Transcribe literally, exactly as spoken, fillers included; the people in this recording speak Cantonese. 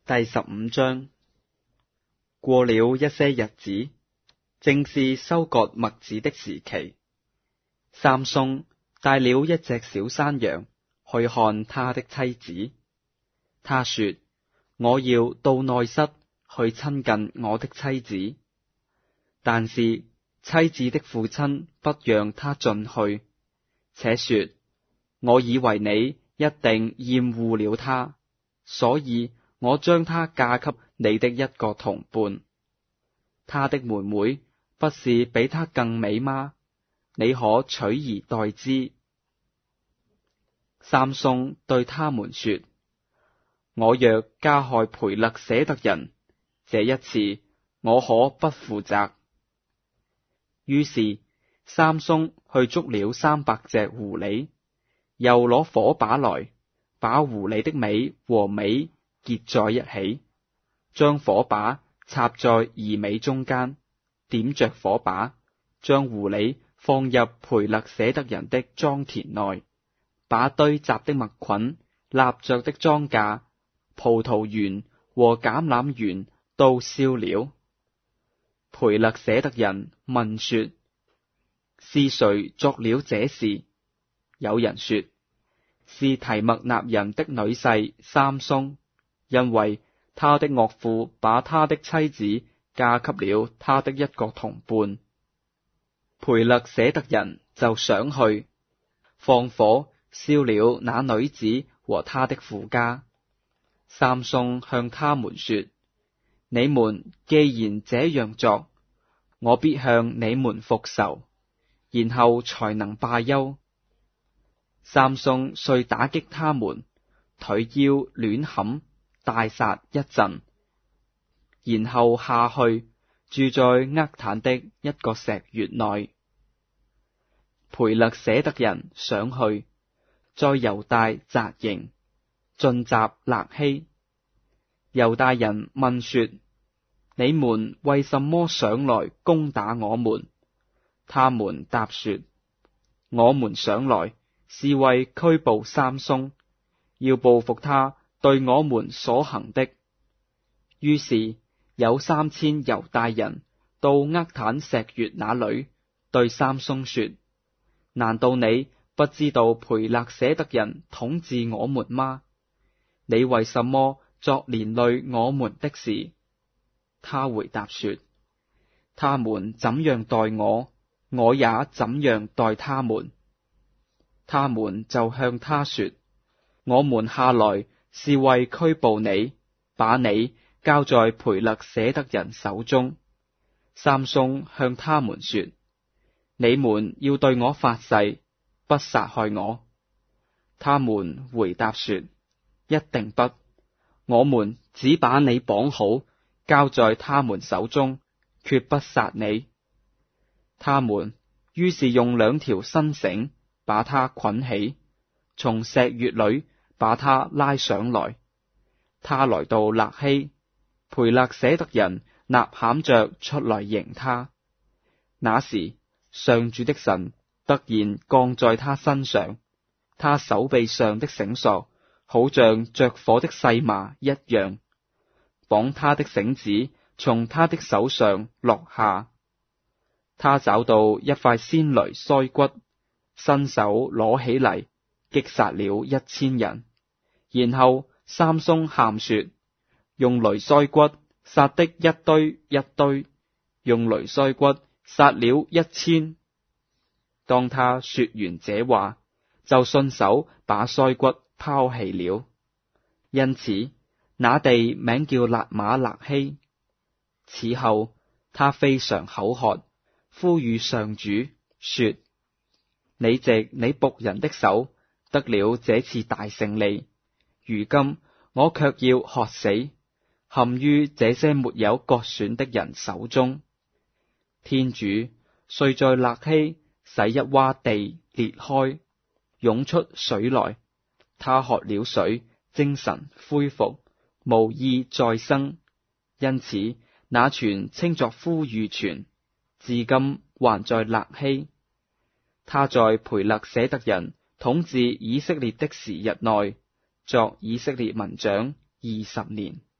第十五章。過了一些日子，正是收割麥子的時期，三松帶了一隻小山羊去看他的妻子。他說：我要到內室去親近我的妻子。但是妻子的父親不讓他進去，且說：我以為你一定厭惡了他，所以我將他嫁給你的一個同伴。他的妹妹不是比他更美嗎？你可取而代之。三松對他們說：我若加害培勒舍特人，這一次我可不負責。於是三松去捉了三百隻狐狸，又攞火把來，把狐狸的尾和尾結在一起，將火把插在二尾中間，點着火把，將狐狸放入培勒舍特人的莊田內，把堆集的麥捆、立着的莊稼、葡萄園和橄欖園都燒了。培勒舍特人問說：是誰作了這事？有人說：是提默納人的女婿三松，因為他的岳父把他的妻子嫁給了他的一個同伴。培勒舍特人就上去，放火燒了那女子和她的父家。三松向他們說：你們既然這樣作，我必向你們復仇，然後才能罷休。三松遂打擊他們，腿腰亂砍，大殺一陣，然後下去住在厄坦的一個石穴內。培勒舍特人上去，在猶大紮營，進襲勒希。猶大人問說：你們為什麼上來攻打我們？他們答說：我們上來是為拘捕三松，要報復他對我們所行的。於是有三千猶大人到厄坦石穴那裏，對三松說：難道你不知道培勒舍特人統治我們嗎？你為什麼作連累我們的事？他回答說：他們怎樣待我，我也怎樣待他們。他們就向他說：我們下來是為拘捕你，把你交在培勒舍特人手中。三松向他們說：你們要對我發誓，不殺害我。他們回答說：一定不，我們只把你綁好，交在他們手中，決不殺你。他們於是用兩條新繩把他捆起，從石穴裏把他拉上來。他來到勒希，培勒舍特人吶喊着出來迎他。那時上主的神突然降在他身上，他手臂上的繩索好像着火的細麻一樣，綁他的繩子從他的手上落下。他找到一塊鮮驢腮骨，伸手攞起嚟，擊殺了一千人。然後三松喊說：用驢腮骨殺的一堆一堆，用驢腮骨殺了一千。當他說完這話，就順手把腮骨拋棄了。因此那地名叫辣瑪勒希。此後他非常口渴，呼籲上主說：你藉你僕人的手得了這次大勝利，如今我卻要渴死，陷於這些沒有割損的人手中。天主遂在勒希使一窪地裂開，湧出水來，他喝了水，精神恢復，無意再生。因此那泉稱作呼籲泉，至今還在勒希。他在培勒舍特人統治以色列的時日內，作以色列民長二十年。